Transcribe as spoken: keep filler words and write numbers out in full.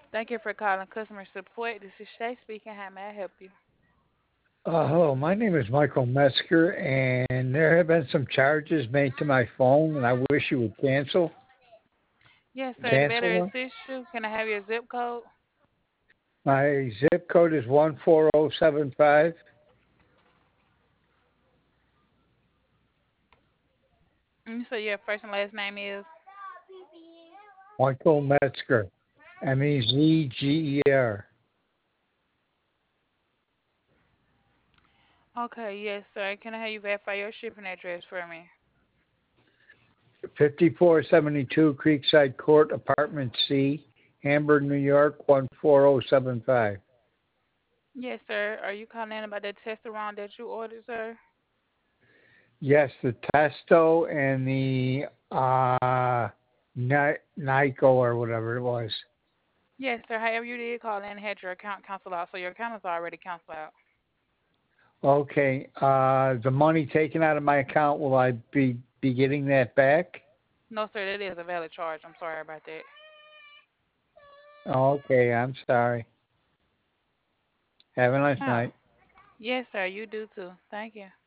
Thank you for calling customer support. This is Shay speaking. How may I help you? Uh, hello, my name is Michael Metzger, and there have been some charges made to my phone, and I wish you would cancel. Yes, sir. To Cancel better them. assist you, can I have your zip code? My zip code is one four zero seven five. And you say your first and last name is? Michael Metzger, M E Z G E R. Okay, yes, sir. Can I have you verify your shipping address for me? fifty-four seventy-two Creekside Court, Apartment C, Hamburg, New York, one four zero seven five. Yes, sir. Are you calling in about the testosterone that you ordered, sir? Yes, the Testo and the uh, Ni- Nico or whatever it was. Yes, sir. However, you did call in and had your account canceled out, so your account is already canceled out. Okay. Uh, the money taken out of my account, will I be, be getting that back? No, sir. That is a valid charge. I'm sorry about that. Okay, I'm sorry. Have a nice Oh, night. yes, sir. You do too. Thank you.